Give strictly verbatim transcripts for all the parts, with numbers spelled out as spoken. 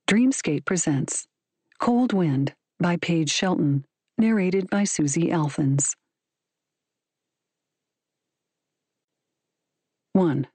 Dreamscape presents Cold Wind by Paige Shelton, narrated by Susie Alphons. one.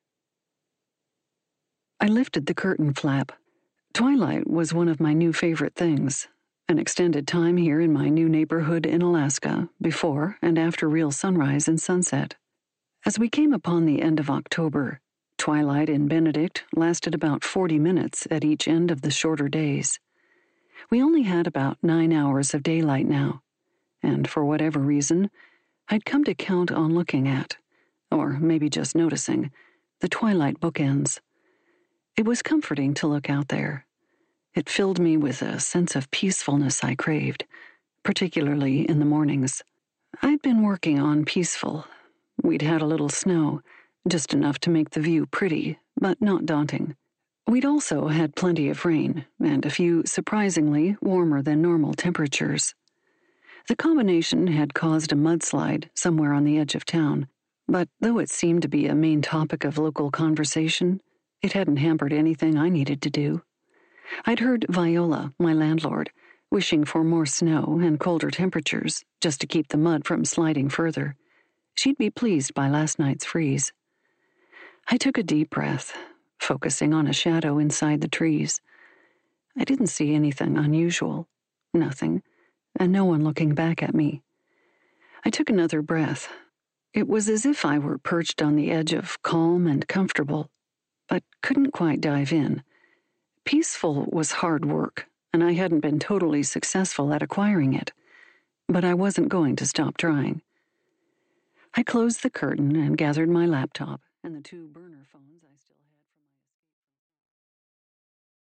I lifted the curtain flap. Twilight was one of my new favorite things. An extended time here in my new neighborhood in Alaska, before and after real sunrise and sunset. As we came upon the end of October, twilight in Benedict lasted about forty minutes at each end of the shorter days. We only had about nine hours of daylight now, and for whatever reason, I'd come to count on looking at, or maybe just noticing, the twilight bookends. It was comforting to look out there. It filled me with a sense of peacefulness I craved, particularly in the mornings. I'd been working on peaceful. We'd had a little snow, just enough to make the view pretty, but not daunting. We'd also had plenty of rain, and a few surprisingly warmer than normal temperatures. The combination had caused a mudslide somewhere on the edge of town, but though it seemed to be a main topic of local conversation, it hadn't hampered anything I needed to do. I'd heard Viola, my landlord, wishing for more snow and colder temperatures just to keep the mud from sliding further. She'd be pleased by last night's freeze. I took a deep breath, focusing on a shadow inside the trees. I didn't see anything unusual, nothing, and no one looking back at me. I took another breath. It was as if I were perched on the edge of calm and comfortable, but couldn't quite dive in. Peaceful was hard work, and I hadn't been totally successful at acquiring it, but I wasn't going to stop trying. I closed the curtain and gathered my laptop and the two burner phones I